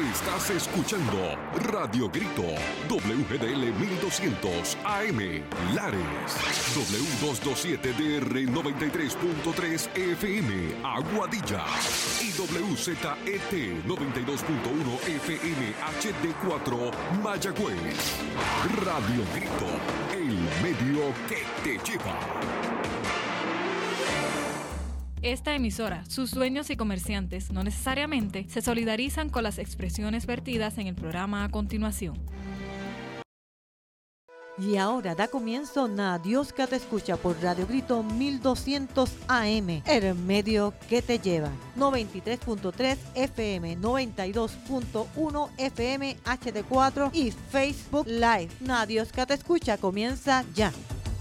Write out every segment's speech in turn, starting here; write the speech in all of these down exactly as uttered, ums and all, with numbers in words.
Estás escuchando Radio Grito, W G D L mil doscientos A M, Lares, W doscientos veintisiete D R noventa y tres punto tres F M, Aguadilla, y W Z E T noventa y dos punto uno F M H D cuatro, Mayagüez. Radio Grito, el medio que te lleva. Esta emisora, sus dueños y comerciantes no necesariamente se solidarizan con las expresiones vertidas en el programa a continuación. Y ahora da comienzo Na Dios que te escucha por Radio Grito mil doscientos A M, el medio que te lleva. noventa y tres punto tres F M, noventa y dos punto uno F M H D cuatro y Facebook Live. Na Dios que te escucha comienza ya.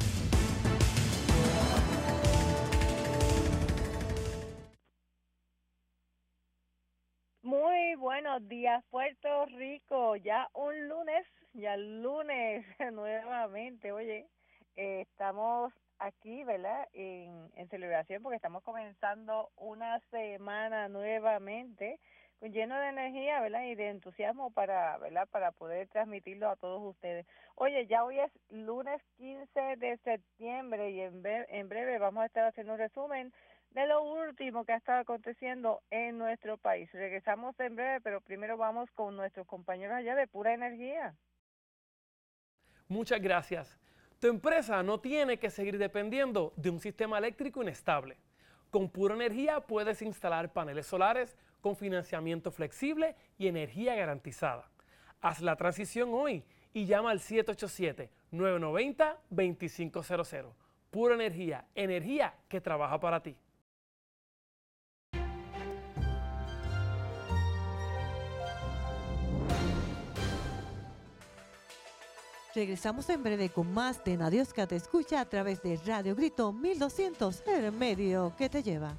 Muy buenos días, Puerto Rico. Ya un lunes, ya el lunes nuevamente. Oye, eh, estamos aquí, ¿verdad? En, en celebración porque estamos comenzando una semana nuevamente con lleno de energía, ¿verdad? Y de entusiasmo para, ¿verdad? Para poder transmitirlo a todos ustedes. Oye, ya hoy es lunes quince de septiembre y en, be- en breve vamos a estar haciendo un resumen de lo último que ha estado aconteciendo en nuestro país. Regresamos en breve, pero primero vamos con nuestros compañeros allá de Pura Energía. Muchas gracias. Tu empresa no tiene que seguir dependiendo de un sistema eléctrico inestable. Con Pura Energía puedes instalar paneles solares con financiamiento flexible y energía garantizada. Haz la transición hoy y llama al siete ocho siete, nueve nueve cero, dos cinco cero cero. Pura Energía, energía que trabaja para ti. Regresamos en breve con más de Na Dios que te escucha a través de Radio Grito mil doscientos, el medio que te lleva.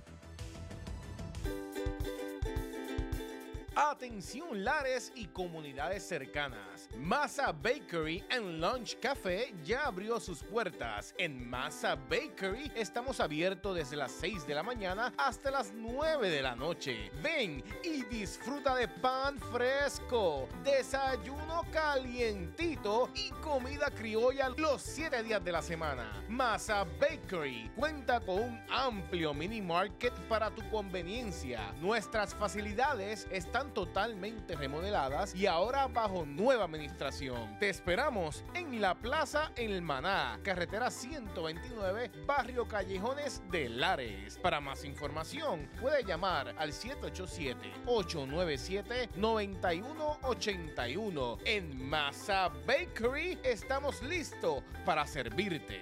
Atención Lares y comunidades cercanas. Masa Bakery and Lunch Café ya abrió sus puertas. En Masa Bakery estamos abiertos desde las seis de la mañana hasta las nueve de la noche. Ven y disfruta de pan fresco, desayuno calientito y comida criolla los siete días de la semana. Masa Bakery cuenta con un amplio mini market para tu conveniencia. Nuestras facilidades están totalmente remodeladas y ahora bajo nueva administración. Te esperamos en la Plaza El Maná, carretera ciento veintinueve, barrio Callejones de Lares. Para más información, puede llamar al siete ocho siete, ocho nueve siete, nueve uno ocho uno. En Masa Bakery estamos listos para servirte.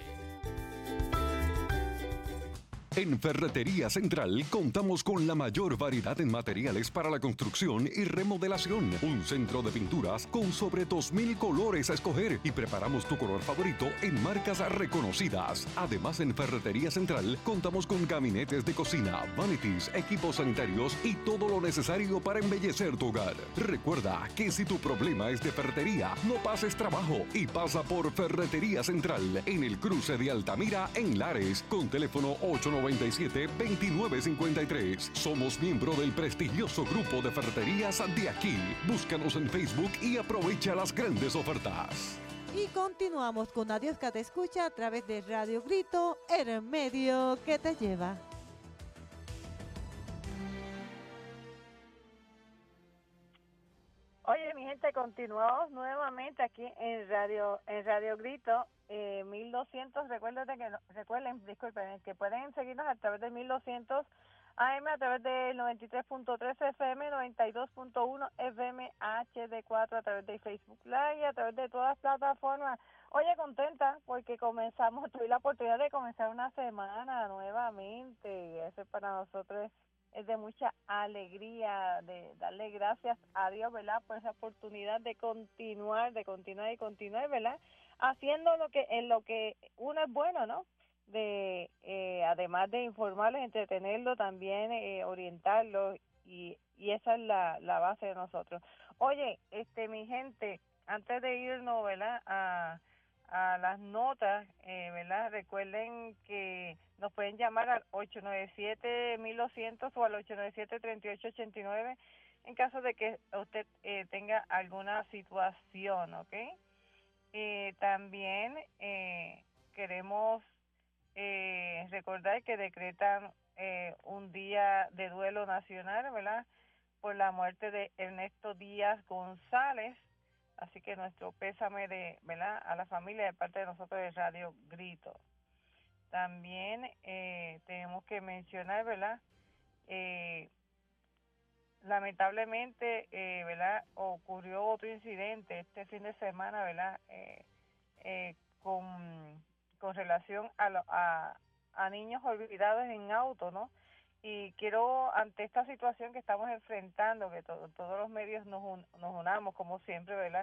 En Ferretería Central contamos con la mayor variedad en materiales para la construcción y remodelación. Un centro de pinturas con sobre dos mil colores a escoger y preparamos tu color favorito en marcas reconocidas. Además, en Ferretería Central contamos con gabinetes de cocina, vanities, equipos sanitarios y todo lo necesario para embellecer tu hogar. Recuerda que si tu problema es de ferretería, no pases trabajo y pasa por Ferretería Central en el cruce de Altamira en Lares con teléfono ocho nueve siete, dos nueve cinco tres. Somos miembro del prestigioso grupo de ferreterías de aquí. Búscanos en Facebook y aprovecha las grandes ofertas. Y continuamos con Na Dios que te escucha a través de Radio Grito, el medio que te lleva. Oye, mi gente, continuamos nuevamente aquí en Radio en Radio Grito eh, mil doscientos. Recuerden que no, recuerden, disculpen, que pueden seguirnos a través de mil doscientos A M, a través del noventa y tres punto tres F M, noventa y dos punto uno F M H D cuatro, a través de Facebook Live y a través de todas las plataformas. Oye, contenta porque comenzamos, tuve la oportunidad de comenzar una semana nuevamente y eso para nosotros es de mucha alegría, de darle gracias a Dios, ¿verdad?, por esa oportunidad de continuar, de continuar y continuar, ¿verdad?, haciendo lo que en lo que uno es bueno, ¿no?, de eh, además de informarlos, entretenerlos, también eh, orientarlos, y, y esa es la, la base de nosotros. Oye, este mi gente, antes de irnos, ¿verdad?, a a las notas, eh, ¿verdad? Recuerden que nos pueden llamar al ocho nueve siete, mil doscientos o al ocho nueve siete, tres ocho ocho nueve en caso de que usted eh, tenga alguna situación, ¿ok? Eh, también eh, queremos eh, recordar que decretan eh, un día de duelo nacional, ¿verdad?, por la muerte de Ernesto Díaz González, así que nuestro pésame de, ¿verdad?, a la familia de parte de nosotros de Radio Grito. También eh, tenemos que mencionar, ¿verdad?, eh, lamentablemente, eh, ¿verdad?, ocurrió otro incidente este fin de semana, ¿verdad?, eh, eh, con, con relación a, lo, a, a niños olvidados en auto, ¿no? Y quiero, ante esta situación que estamos enfrentando, que to, todos los medios nos, un, nos unamos, como siempre, ¿verdad?,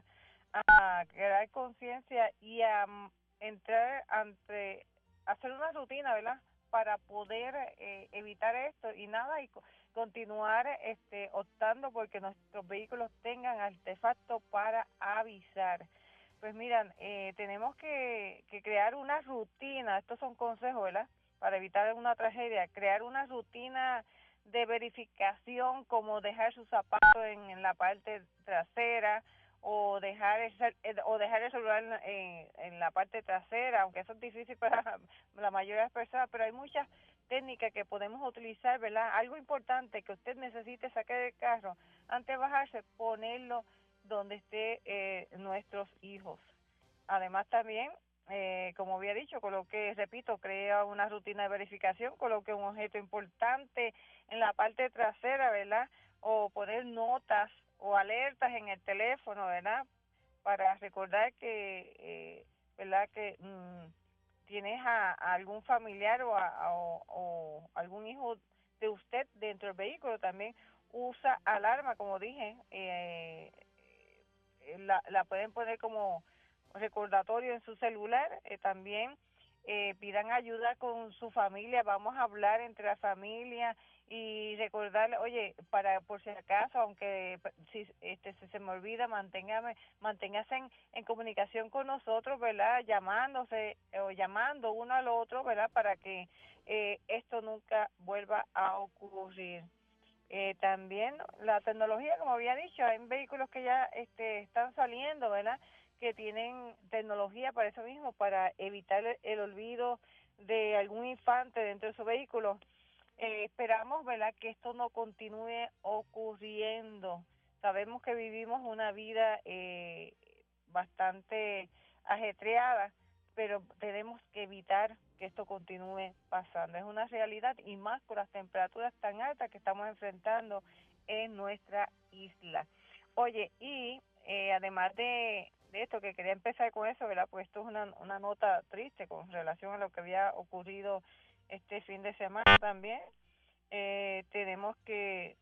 a crear conciencia y a um, entrar ante, hacer una rutina, ¿verdad?, para poder eh, evitar esto y nada, y continuar este, optando porque nuestros vehículos tengan artefactos para avisar. Pues miran, eh, tenemos que, que crear una rutina, estos son consejos, ¿verdad?, para evitar una tragedia, crear una rutina de verificación, como dejar sus zapatos en, en la parte trasera, o dejar el, o dejar el celular en, en la parte trasera, aunque eso es difícil para la mayoría de las personas, pero hay muchas técnicas que podemos utilizar, ¿verdad? Algo importante que usted necesite sacar del carro, antes de bajarse, ponerlo donde esté eh, nuestros hijos. Además también, eh, como había dicho, coloque, repito, crea una rutina de verificación, coloque un objeto importante en la parte trasera, ¿verdad?, o poner notas o alertas en el teléfono, ¿verdad?, para recordar que, eh, ¿verdad?, que mmm, tienes a, a algún familiar o, a, a, o, o algún hijo de usted dentro del vehículo. También usa alarma, como dije, eh, la, la pueden poner como recordatorio en su celular. Eh, también eh, pidan ayuda con su familia, vamos a hablar entre la familia y recordarle, oye, para por si acaso, aunque si este si se me olvida, manténgame, manténgase en, en comunicación con nosotros, ¿verdad?, llamándose o llamando uno al otro, ¿verdad?, para que eh, esto nunca vuelva a ocurrir. Eh, también la tecnología, como había dicho, hay vehículos que ya este, están saliendo, ¿verdad?, que tienen tecnología para eso mismo, para evitar el, el olvido de algún infante dentro de su vehículo. Eh, esperamos, ¿verdad?, que esto no continúe ocurriendo. Sabemos que vivimos una vida eh, bastante ajetreada, pero tenemos que evitar que esto continúe pasando. Es una realidad, y más con las temperaturas tan altas que estamos enfrentando en nuestra isla. Oye, y eh, además de, de esto, que quería empezar con eso, ¿verdad?, pues esto es una, una nota triste con relación a lo que había ocurrido este fin de semana también. Eh, tenemos que,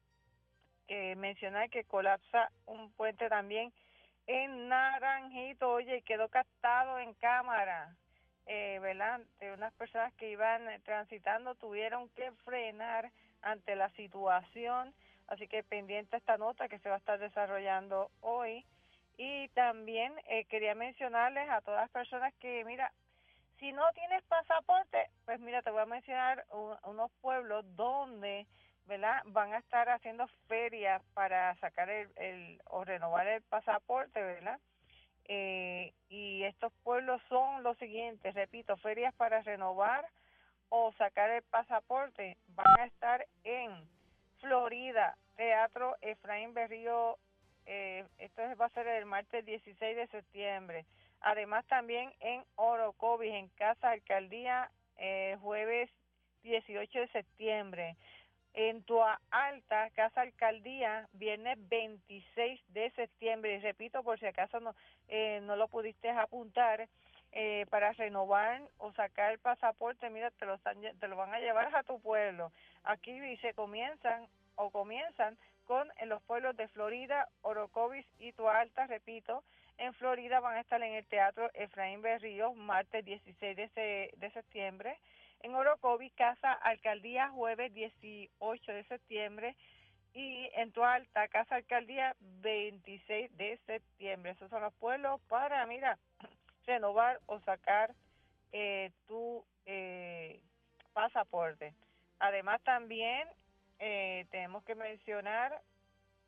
que mencionar que colapsa un puente también en Naranjito. Oye, quedó captado en cámara, eh, ¿verdad?, de unas personas que iban transitando, tuvieron que frenar ante la situación, así que pendiente esta nota que se va a estar desarrollando hoy. Y también eh, quería mencionarles a todas las personas que, mira, si no tienes pasaporte, pues mira, te voy a mencionar un, unos pueblos donde, ¿verdad?, van a estar haciendo ferias para sacar el, el o renovar el pasaporte, ¿verdad? Eh, y estos pueblos son los siguientes, repito, ferias para renovar o sacar el pasaporte. Van a estar en Florida, Teatro Efraín Berrío, eh, esto va a ser el martes dieciséis de septiembre. Además también en Orocovis, en Casa Alcaldía, eh, jueves dieciocho de septiembre. En Tua Alta, Casa Alcaldía, viernes veintiséis de septiembre. Y repito, por si acaso no, eh, no lo pudiste apuntar, eh, para renovar o sacar el pasaporte, mira, te lo, están, te lo van a llevar a tu pueblo. Aquí dice, comienzan o comienzan con en los pueblos de Florida, Orocovis y Tua Alta. Repito, en Florida van a estar en el Teatro Efraín Berrío, martes dieciséis de septiembre. En Orocovis, Casa Alcaldía, jueves dieciocho de septiembre. Y en Tua Alta, Casa Alcaldía, veintiséis de septiembre. Esos son los pueblos para, mira, renovar o sacar eh, tu eh, pasaporte. Además también eh, tenemos que mencionar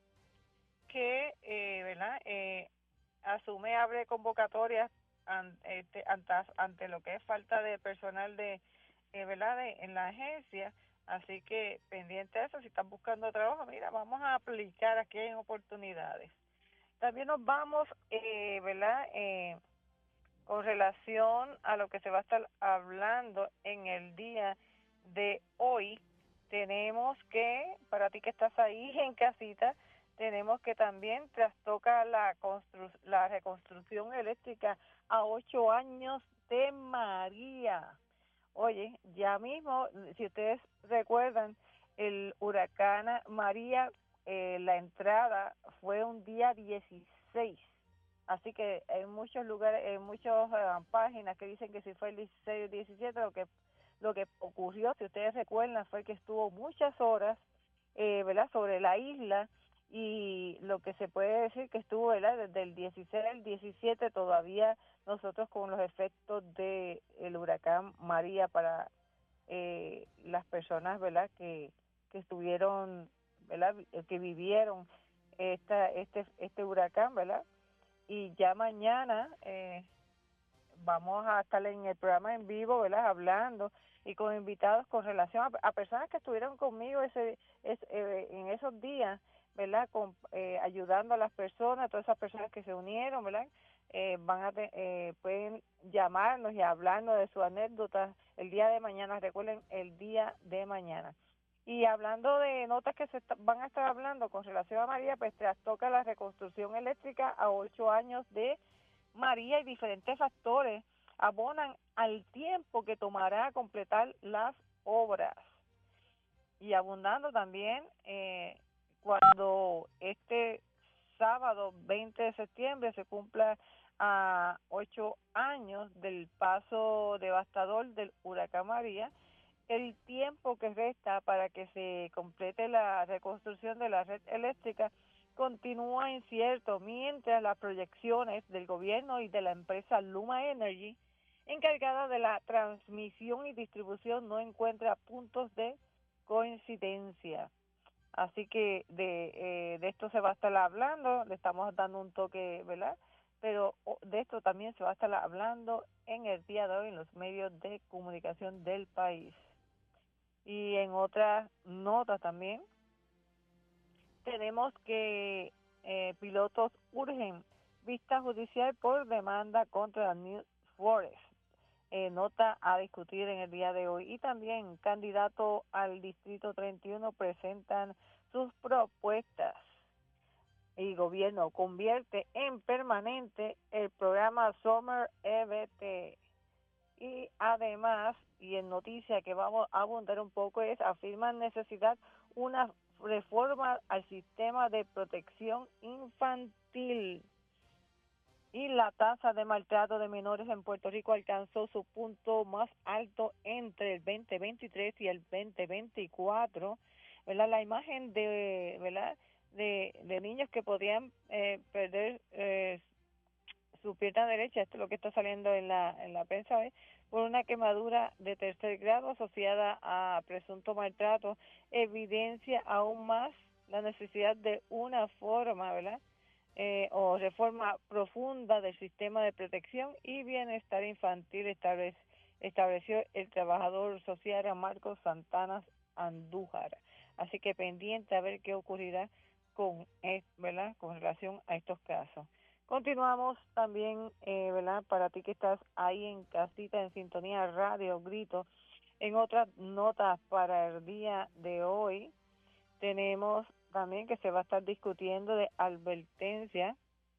que, eh, ¿verdad? Eh, asume, abre convocatorias an, este, ante, ante lo que es falta de personal de, eh, ¿verdad? De, en la agencia. Así que pendiente de eso, si están buscando trabajo, mira, vamos a aplicar, aquí en oportunidades. También nos vamos, eh, ¿verdad? Eh, con relación a lo que se va a estar hablando en el día de hoy, tenemos que, para ti que estás ahí en casita, tenemos que también trastoca la, constru la reconstrucción eléctrica a ocho años de María. Oye, ya mismo, si ustedes recuerdan, el huracán María, eh, la entrada fue un día dieciséis. Así que en muchos lugares, en muchas uh, páginas que dicen que si fue el dieciséis o diecisiete, lo que lo que ocurrió, si ustedes recuerdan, fue que estuvo muchas horas, eh, ¿verdad?, sobre la isla, y lo que se puede decir que estuvo, ¿verdad?, desde el dieciséis al diecisiete todavía nosotros con los efectos de el huracán María para eh, las personas, ¿verdad?, que que estuvieron, ¿verdad?, que vivieron esta este este huracán, ¿verdad? Y ya mañana eh, vamos a estar en el programa en vivo, ¿verdad?, hablando y con invitados con relación a, a personas que estuvieron conmigo ese, ese eh, en esos días, ¿verdad?, con, eh, ayudando a las personas, todas esas personas que se unieron, ¿verdad?, eh, van a te, eh, pueden llamarnos y hablarnos de sus anécdotas el día de mañana. Recuerden, el día de mañana. Y hablando de notas que se van a estar hablando con relación a María, pues trastoca la reconstrucción eléctrica a ocho años de María, y diferentes factores abonan al tiempo que tomará completar las obras. Y abundando también, eh, cuando este sábado veinte de septiembre se cumpla a ocho años del paso devastador del huracán María, el tiempo que resta para que se complete la reconstrucción de la red eléctrica continúa incierto, mientras las proyecciones del gobierno y de la empresa Luma Energy, encargada de la transmisión y distribución, no encuentra puntos de coincidencia. Así que de, eh, de esto se va a estar hablando, le estamos dando un toque, ¿verdad? Pero de esto también se va a estar hablando en el día de hoy en los medios de comunicación del país. Y en otras notas también, tenemos que eh, pilotos urgen vista judicial por demanda contra New Forest. Eh, nota a discutir en el día de hoy. Y también candidatos al Distrito treinta y uno presentan sus propuestas. Y gobierno convierte en permanente el programa Summer E B T. Y además, y en noticia que vamos a abundar un poco, es afirman necesidad una reforma al sistema de protección infantil. Y la tasa de maltrato de menores en Puerto Rico alcanzó su punto más alto entre el veinte veintitrés y el veinte veinticuatro. ¿Verdad? La imagen de, ¿verdad?, de, de niños que podían eh, perder eh, su pierna derecha, esto es lo que está saliendo en la en la prensa hoy, por una quemadura de tercer grado asociada a presunto maltrato, evidencia aún más la necesidad de una forma, ¿verdad?, eh, o reforma profunda del sistema de protección y bienestar infantil, establece, estableció el trabajador social Marcos Santana Andújar. Así que pendiente a ver qué ocurrirá con, ¿verdad?, con relación a estos casos. Continuamos también, eh, ¿verdad?, para ti que estás ahí en casita, en sintonía Radio Grito. En otras notas para el día de hoy, tenemos también que se va a estar discutiendo de advertencia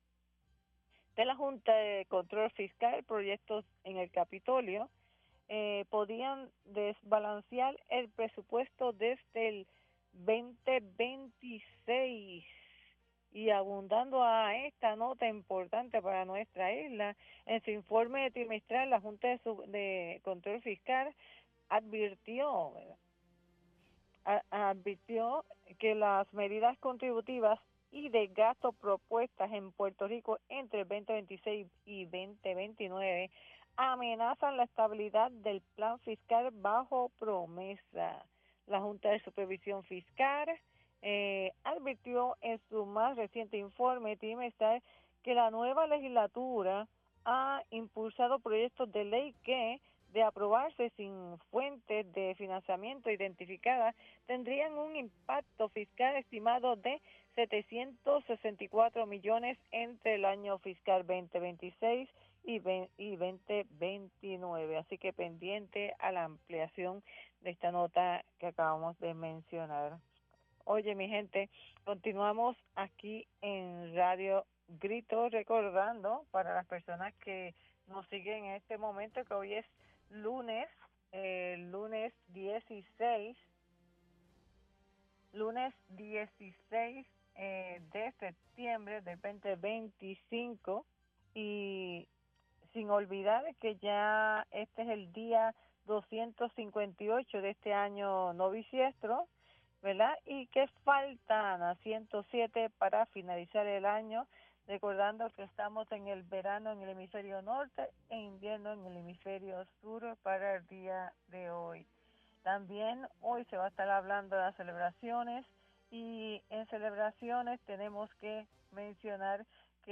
de la Junta de Control Fiscal, proyectos en el Capitolio, eh, podían desbalancear el presupuesto desde el veinte veintiséis. Y abundando a esta nota importante para nuestra isla, en su informe trimestral, la Junta de, Sub- de Control Fiscal advirtió, a, advirtió que las medidas contributivas y de gasto propuestas en Puerto Rico entre el veinte veintiséis y veinte veintinueve amenazan la estabilidad del plan fiscal bajo promesa. La Junta de Supervisión Fiscal eh, advirtió en su más reciente informe trimestral que la nueva legislatura ha impulsado proyectos de ley que, de aprobarse sin fuentes de financiamiento identificadas, tendrían un impacto fiscal estimado de setecientos sesenta y cuatro millones entre el año fiscal veinte veintiséis y veinte veintinueve. Así que pendiente a la ampliación de esta nota que acabamos de mencionar. Oye, mi gente, continuamos aquí en Radio Grito, recordando para las personas que nos siguen en este momento que hoy es lunes, eh, lunes dieciséis, lunes dieciséis eh, de septiembre del veinte veinticinco, y sin olvidar que ya este es el día doscientos cincuenta y ocho de este año no bisiestro, ¿verdad? Y que faltan a ciento siete para finalizar el año, recordando que estamos en el verano en el hemisferio norte e invierno en el hemisferio sur para el día de hoy. También hoy se va a estar hablando de las celebraciones, y en celebraciones tenemos que mencionar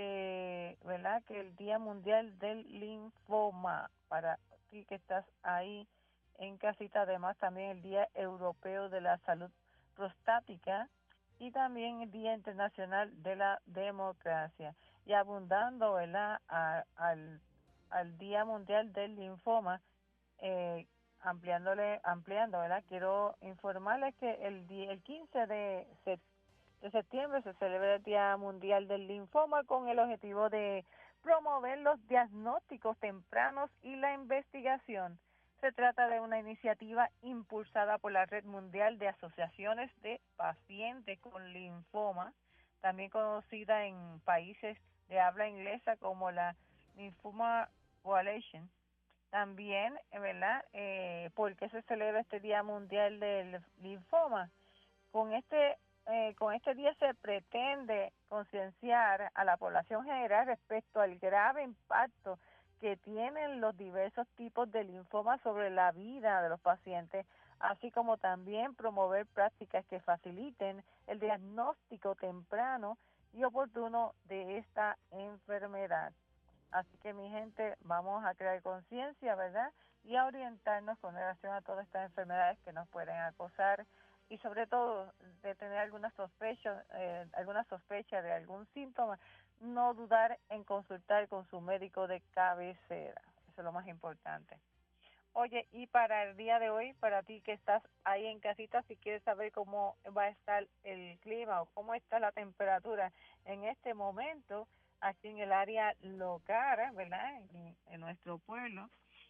que, ¿verdad?, que el Día Mundial del Linfoma, para ti que estás ahí en casita, además también el Día Europeo de la Salud Prostática y también el Día Internacional de la Democracia. Y abundando, ¿verdad?, a, al, al Día Mundial del Linfoma, eh, ampliándole, ampliando, ¿verdad?, quiero informarles que el, día, el quince de septiembre se celebra el Día Mundial del Linfoma con el objetivo de promover los diagnósticos tempranos y la investigación. Se trata de una iniciativa impulsada por la Red Mundial de Asociaciones de Pacientes con Linfoma, también conocida en países de habla inglesa como la Lymphoma Coalition. También, ¿verdad?, eh, ¿por qué se celebra este Día Mundial del Linfoma? Con este, eh, con este día se pretende concienciar a la población general respecto al grave impacto que tienen los diversos tipos de linfoma sobre la vida de los pacientes, así como también promover prácticas que faciliten el diagnóstico temprano y oportuno de esta enfermedad. Así que, mi gente, vamos a crear conciencia, ¿verdad?, y a orientarnos con relación a todas estas enfermedades que nos pueden acosar, y sobre todo de tener alguna sospecha, eh, alguna sospecha de algún síntoma, no dudar en consultar con su médico de cabecera. Eso es lo más importante. Oye, y para el día de hoy, para ti que estás ahí en casita, si quieres saber cómo va a estar el clima o cómo está la temperatura en este momento aquí en el área local, ¿verdad?, en, en nuestro pueblo,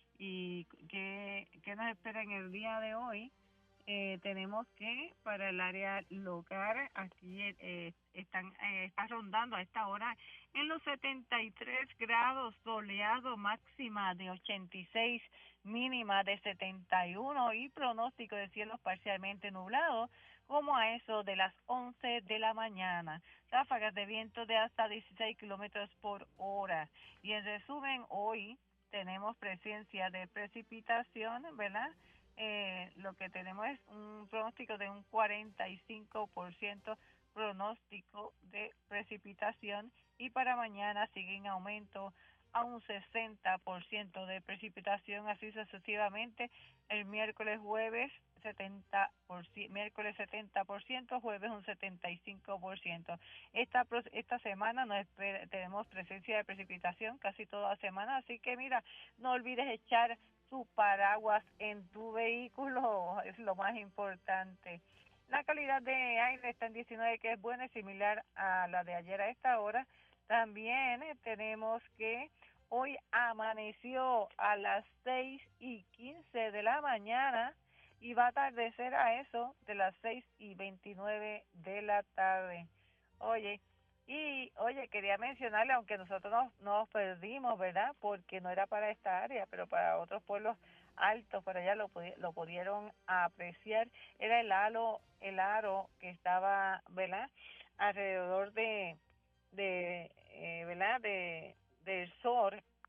y qué, qué nos espera en el día de hoy. Eh, tenemos que para el área local aquí eh, están eh, está rondando a esta hora en los setenta y tres grados, soleado, máxima de ochenta y seis, mínima de setenta y uno y pronóstico de cielos parcialmente nublados como a eso de las once de la mañana. Ráfagas de viento de hasta dieciséis kilómetros por hora. Y en resumen, hoy tenemos presencia de precipitación, ¿verdad? Eh, lo que tenemos es un pronóstico de un cuarenta y cinco por ciento pronóstico de precipitación, y para mañana sigue en aumento a un sesenta por ciento de precipitación, así sucesivamente. El miércoles, jueves, setenta por ciento, miércoles setenta por ciento, jueves un setenta y cinco por ciento. Esta esta semana no espera, tenemos presencia de precipitación casi toda la semana, así que mira, no olvides echar tu paraguas en tu vehículo, es lo más importante. La calidad de aire está en diecinueve, que es buena y similar a la de ayer a esta hora. También eh, tenemos que hoy amaneció a las seis y quince de la mañana y va a atardecer a eso de las seis y veintinueve de la tarde. Oye, y oye, quería mencionarle, aunque nosotros nos, nos perdimos, ¿verdad?, porque no era para esta área, pero para otros pueblos altos, para allá lo, lo pudieron apreciar, era el aro, el aro que estaba, ¿verdad?, alrededor de, de eh, ¿verdad?, de del sol,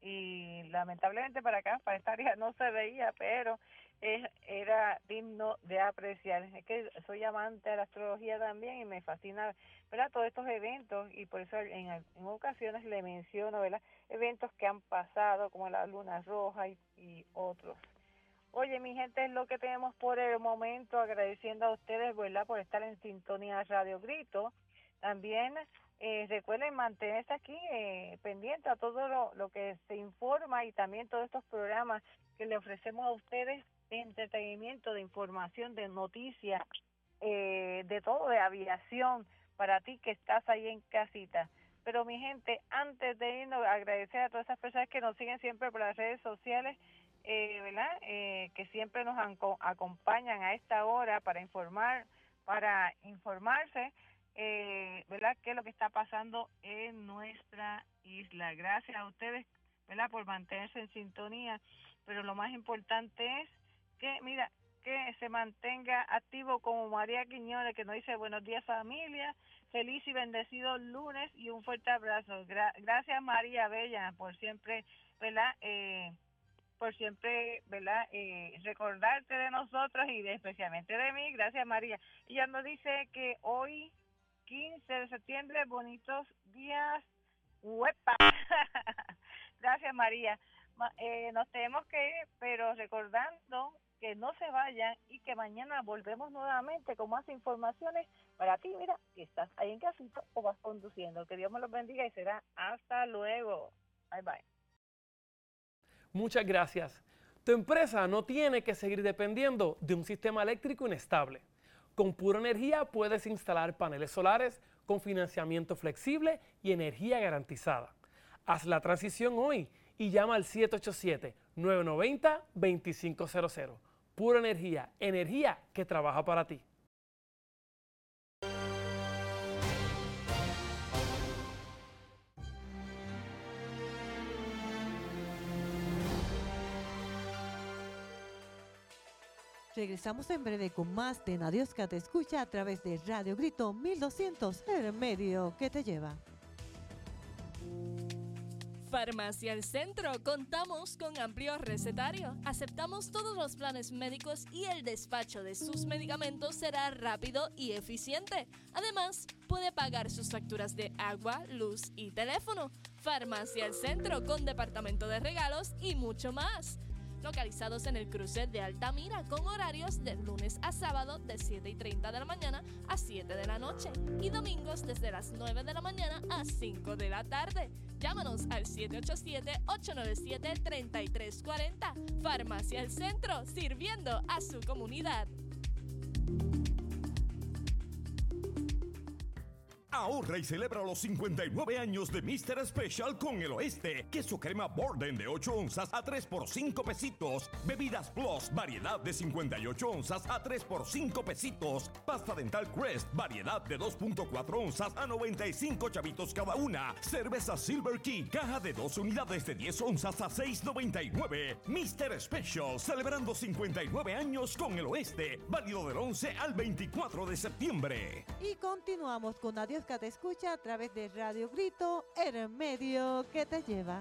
y lamentablemente para acá, para esta área no se veía, pero es, era digno de apreciar. Es que soy amante de la astrología también y me fascina, ¿verdad?, todos estos eventos, y por eso en, en ocasiones le menciono, ¿verdad?, eventos que han pasado como la luna roja y, y otros. Oye, mi gente, es lo que tenemos por el momento, agradeciendo a ustedes, ¿verdad?, por estar en sintonía de Radio Grito. También eh, recuerden mantenerse aquí eh, pendiente a todo lo, lo que se informa, y también todos estos programas que le ofrecemos a ustedes de entretenimiento, de información, de noticias, eh, de todo, de aviación, para ti que estás ahí en casita. Pero mi gente, antes de irnos, agradecer a todas esas personas que nos siguen siempre por las redes sociales, eh, ¿verdad?, eh, que siempre nos acompañan a esta hora para informar, para informarse, eh, ¿verdad?, qué es lo que está pasando en nuestra isla. Gracias a ustedes, ¿verdad?, por mantenerse en sintonía, pero lo más importante es que, mira, que se mantenga activo como María Quiñones, que nos dice buenos días familia, feliz y bendecido lunes y un fuerte abrazo. Gra- gracias María Bella por siempre, ¿verdad?, eh, por siempre, ¿verdad?, eh, recordarte de nosotros y de, especialmente de mí. Gracias María. Ella nos dice que hoy, quince de septiembre, bonitos días. ¡Huepa! Gracias María. Eh, nos tenemos que ir, pero recordando que no se vayan y que mañana volvemos nuevamente con más informaciones para ti, mira, que estás ahí en casita o vas conduciendo. Que Dios me los bendiga y será hasta luego. Bye bye. Muchas gracias. Tu empresa no tiene que seguir dependiendo de un sistema eléctrico inestable. Con Pura Energía puedes instalar paneles solares con financiamiento flexible y energía garantizada. Haz la transición hoy y llama al siete ocho siete, nueve nueve cero, dos cinco cero cero. Pura Energía, energía que trabaja para ti. Regresamos en breve con más de Dios que te escucha a través de Radio Grito mil doscientos, el medio que te lleva. Farmacia El Centro. Contamos con amplio recetario. Aceptamos todos los planes médicos y el despacho de sus medicamentos será rápido y eficiente. Además, puede pagar sus facturas de agua, luz y teléfono. Farmacia El Centro con departamento de regalos y mucho más. Localizados en el cruce de Altamira con horarios de lunes a sábado de siete y treinta de la mañana a siete de la noche y domingos desde las nueve de la mañana a cinco de la tarde. Llámanos al siete ocho siete, ocho nueve siete, tres tres cuatro cero. Farmacia El Centro, sirviendo a su comunidad. Ahorra y celebra los cincuenta y nueve años de míster Special con El Oeste. Queso crema Borden de ocho onzas a tres por cinco pesitos. Bebidas Plus, variedad de cincuenta y ocho onzas a tres por cinco pesitos. Pasta dental Crest, variedad de dos punto cuatro onzas a noventa y cinco chavitos cada una. Cerveza Silver Key, caja de dos unidades de diez onzas a seis noventa y nueve. míster Special, celebrando cincuenta y nueve años con El Oeste. Válido del once al veinticuatro de septiembre. Y continuamos con Adiós que te escucha a través de Radio Grito, el medio que te lleva.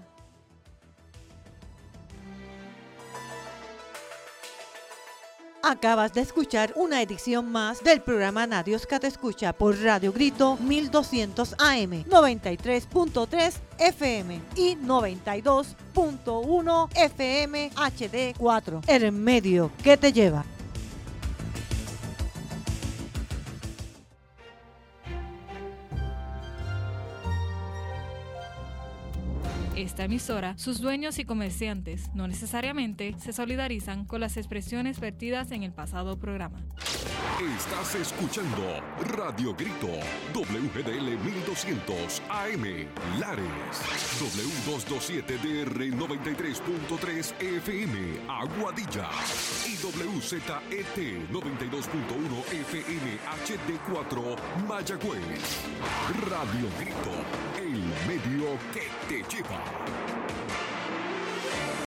Acabas de escuchar una edición más del programa Nadios que te escucha por Radio Grito mil doscientos A M, noventa y tres punto tres F M y noventa y dos punto uno F M H D cuatro, el medio que te lleva. Esta emisora, sus dueños y comerciantes no necesariamente se solidarizan con las expresiones vertidas en el pasado programa. Estás escuchando Radio Grito, W G D L mil doscientos A M, Lares, W doscientos veintisiete D R noventa y tres punto tres F M, Aguadilla, y W Z E T noventa y dos punto uno F M H D cuatro, Mayagüez. Radio Grito, el medio que te lleva.